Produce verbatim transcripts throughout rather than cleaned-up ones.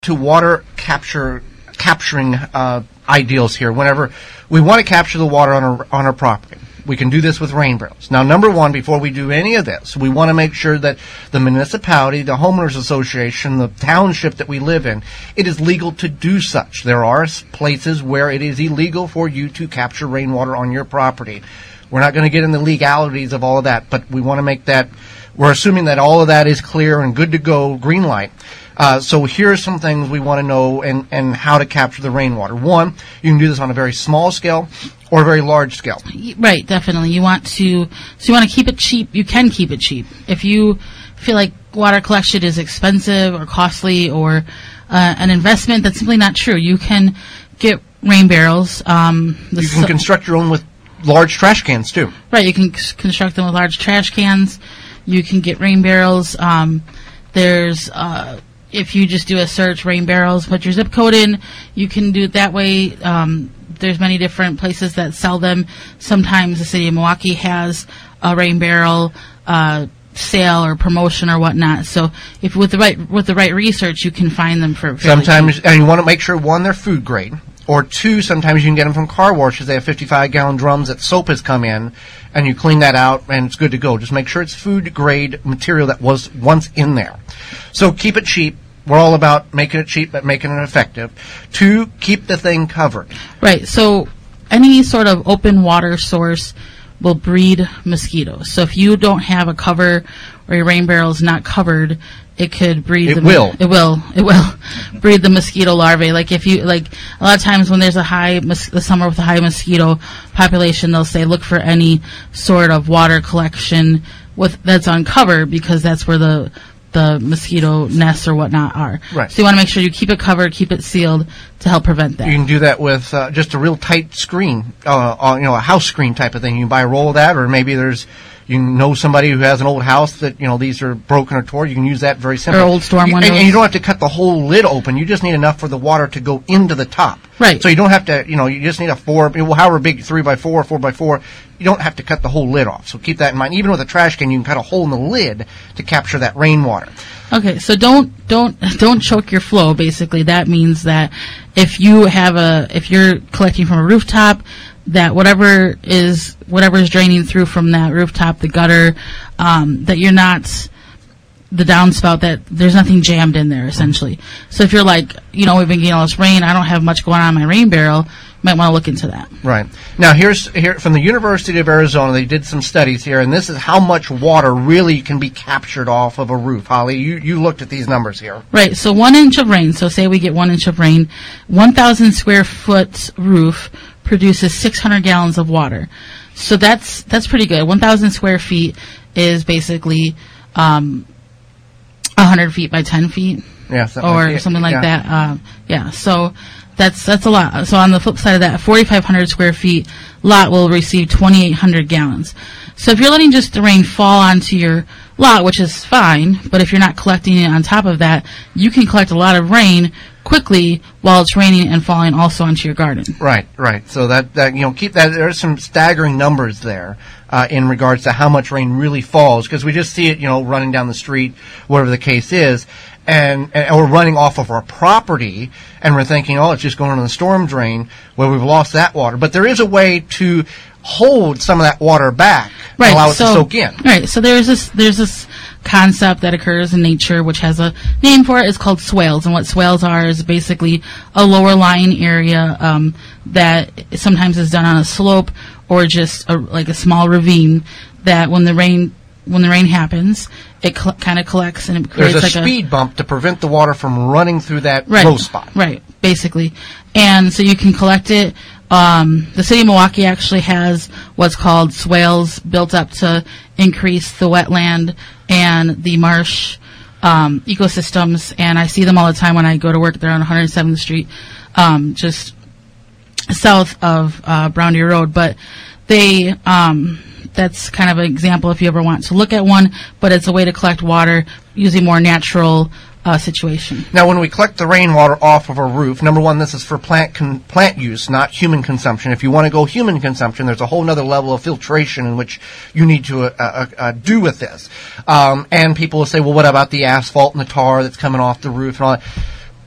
to water capture capturing uh, ideals here. Whenever we want to capture the water on our on our property, we can do this with rain barrels. Now, number one, before we do any of this, we want to make sure that the municipality, the homeowners association, the township that we live in, it is legal to do such. There are places where it is illegal for you to capture rainwater on your property. We're not going to get into the legalities of all of that, but we want to make that, we're assuming that all of that is clear and good to go, green light. Uh, so here are some things we want to know and, and how to capture the rainwater. One, you can do this on a very small scale or a very large scale. Right, definitely. You want to, so you want to keep it cheap. You can keep it cheap. If you feel like water collection is expensive or costly or uh, an investment, that's simply not true. You can get rain barrels. Um, you can construct your own with large trash cans too. Right, you can c- construct them with large trash cans. You can get rain barrels. Um, there's, uh, if you just do a search, rain barrels, put your zip code in, you can do it that way. Um, there's many different places that sell them. Sometimes the city of Milwaukee has a rain barrel uh, sale or promotion or whatnot. So if with the right with the right research, you can find them for fairly sometimes, cheap. And you want to make sure one, they're food grade. Or two, sometimes you can get them from car washes. They have fifty-five gallon drums that soap has come in, and you clean that out, and it's good to go. Just make sure it's food-grade material that was once in there. So keep it cheap. We're all about making it cheap, but making it effective. Two, keep the thing covered. Right. So any sort of open water source will breed mosquitoes. So if you don't have a cover or your rain barrel is not covered, it could breed. It the, will. It will. It will breed the mosquito larvae. Like if you like, a lot of times when there's a high mos- the summer with a high mosquito population, they'll say look for any sort of water collection with that's uncovered because that's where the the mosquito nests or whatnot are. Right. So you want to make sure you keep it covered, keep it sealed to help prevent that. You can do that with uh, just a real tight screen, uh, uh, you know, a house screen type of thing. You can buy a roll of that, or maybe there's. You know somebody who has an old house that, you know, these are broken or torn. You can use that very simply. Or old storm you, windows. And, and you don't have to cut the whole lid open. You just need enough for the water to go into the top. Right. So you don't have to, you know, you just need a four, well, however big, three by four, four by four. You don't have to cut the whole lid off. So keep that in mind. Even with a trash can, you can cut a hole in the lid to capture that rainwater. Okay, so don't don't don't choke your flow. Basically, that means that if you have a if you're collecting from a rooftop, that whatever is whatever is draining through from that rooftop, the gutter, um, that you're not the downspout, that there's nothing jammed in there essentially. So if you're like, you know, we've been getting all this rain, I don't have much going on in my rain barrel, you might want to look into that. Right. Now here's here from the University of Arizona, they did some studies here, and this is how much water really can be captured off of a roof. Holly, you, you looked at these numbers here. Right. So one inch of rain, so say we get one inch of rain, one thousand square foot roof produces six hundred gallons of water. So that's that's pretty good. one thousand square feet is basically um, one hundred feet by ten feet, yeah, something or like, something like yeah. that. Um, yeah, so that's that's a lot. So on the flip side of that, a forty-five hundred square feet lot will receive twenty-eight hundred gallons. So if you're letting just the rain fall onto your lot, which is fine, but if you're not collecting it on top of that, you can collect a lot of rain quickly while it's raining and falling also onto your garden. Right, right. So that, that you know, keep that. There's some staggering numbers there uh, in regards to how much rain really falls, because we just see it, you know, running down the street, whatever the case is, and, and we're running off of our property, and we're thinking, oh, it's just going into the storm drain, where we've lost that water. But there is a way to hold some of that water back right, and allow it so, to soak in. Right. So there's this there's this concept that occurs in nature, which has a name for it. It's called swales, and what swales are is basically a lower lying area um, that sometimes is done on a slope or just a, like a small ravine. That when the rain when the rain happens, it cl- kind of collects and it creates There's a like speed a, bump to prevent the water from running through that right, low spot. Right. Basically, and so you can collect it. Um, the city of Milwaukee actually has what's called swales built up to increase the wetland and the marsh um, ecosystems, and I see them all the time when I go to work there on one hundred seventh Street, um, just south of uh, Brown Deer Road. But they, um, that's kind of an example if you ever want to look at one, but it's a way to collect water using more natural Uh, situation. Now, when we collect the rainwater off of a roof, number one, this is for plant con- plant use, not human consumption. If you want to go human consumption, there's a whole other level of filtration in which you need to uh, uh, uh, do with this. Um, and people will say, well, what about the asphalt and the tar that's coming off the roof and all that?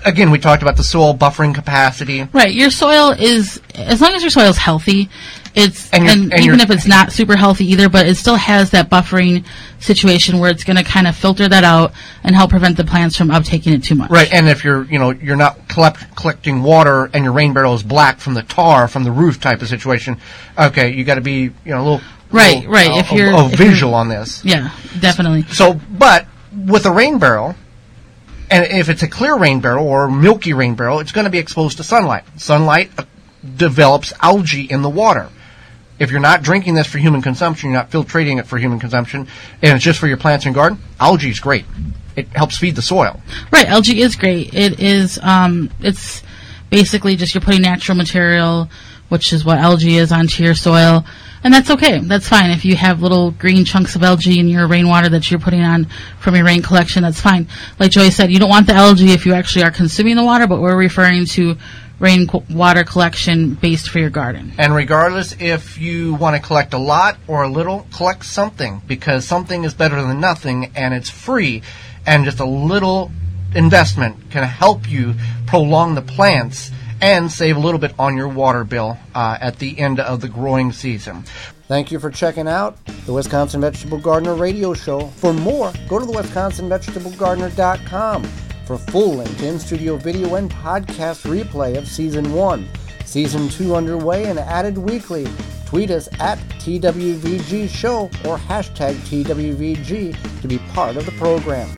again, we talked about the soil buffering capacity. Right. Your soil is, as long as your soil is healthy, it's, And and, you're- and even you're- if it's not super healthy either, but it still has that buffering situation where it's going to kind of filter that out and help prevent the plants from uptaking it too much. Right, and if you're, you know, you're not collect, collecting water and your rain barrel is black from the tar from the roof type of situation, okay, you got to be, you know, a little Right, little, right, uh, if you're- a, a if visual you're- on this. Yeah, definitely. So, but with a rain barrel, and if it's a clear rain barrel or a milky rain barrel, it's going to be exposed to sunlight. Sunlight uh, develops algae in the water. If you're not drinking this for human consumption, you're not filtrating it for human consumption, and it's just for your plants and garden, algae is great. It helps feed the soil. Right, algae is great. It is, um, it's basically just you're putting natural material, which is what algae is, onto your soil. And that's okay. That's fine. If you have little green chunks of algae in your rainwater that you're putting on from your rain collection, that's fine. Like Joy said, you don't want the algae if you actually are consuming the water, but we're referring to rainwater collection based for your garden. And regardless if you want to collect a lot or a little, collect something, because something is better than nothing, and it's free, and just a little investment can help you prolong the plants and save a little bit on your water bill uh, at the end of the growing season. Thank you for checking out the Wisconsin Vegetable Gardener radio show. For more, go to the wisconsin vegetable gardener dot com for full-length in-studio video and podcast replay of Season one. Season two underway and added weekly. Tweet us at T W V G Show or hashtag T W V G to be part of the program.